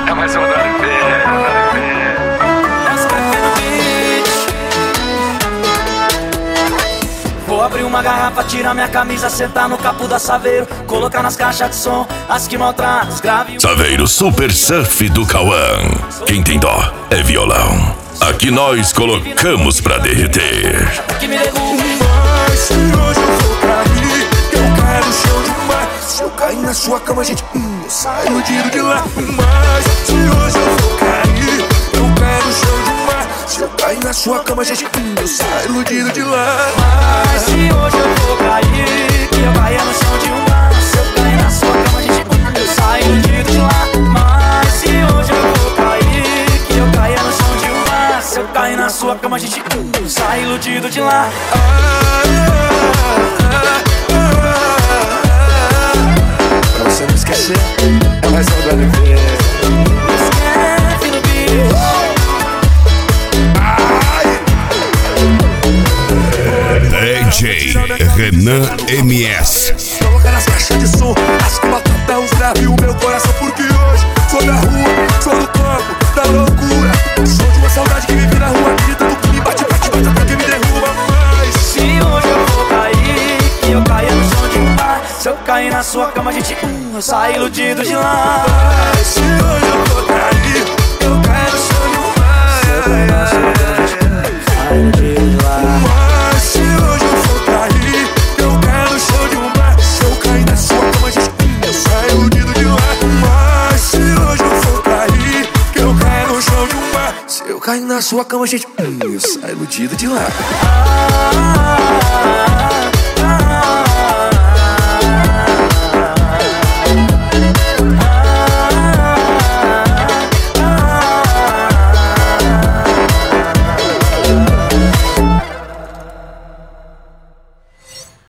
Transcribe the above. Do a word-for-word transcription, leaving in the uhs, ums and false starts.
É mais uma do L P. Vou abrir uma garrafa, tirar minha camisa, sentar no capo da Saveiro, colocar nas caixas de som as que maltratam, grave. Saveiro Super Surf do Cauã. Quem tem dó é violão. Aqui nós colocamos pra derreter. Que me derruba. Mas se hoje eu vou cair, eu quero o show demais. Se eu cair na sua cama, gente, hum, eu saio iludido de lá. Mas se hoje eu vou cair, eu quero o show demais. Se eu cair na sua cama, gente, hum, eu saio iludido de lá. Mas se hoje eu vou cair, que eu caia no chão de um bar. Se eu cair na sua cama, gente, hum, eu saio iludido de lá. Mas se hoje eu vou cair, que eu caia no chão de um bar. Se eu cair na sua cama, gente, hum, eu saio iludido de lá. Pra você não esquecer, é mais um do L P. Esquece no bicho. D J Renan M S. Coloca nas caixas de som, as que batata, os grave o meu coração. Porque hoje sou da rua, sou do campo, da loucura. Sou de uma saudade que vive na rua, de tudo que me bate, bate, bate até que me derruba. Mas se hoje eu vou cair, que eu caia no chão de um bar. Se eu cair na sua cama, gente, hum, eu saio iludido de lá. Mas se hoje eu vou cair, eu caio no chão de um bar. Se eu cair na sua cama, gente, hum, eu saio iludido de lá. Mas se hoje eu vou cair, eu caio no chão de um bar. Se eu cair na sua cama, gente, hum, eu saio iludido de lá. Mas se hoje eu vou cair, eu caio no chão de um bar. Se eu cair na sua cama, gente, hum, eu saio iludido de lá. Ah,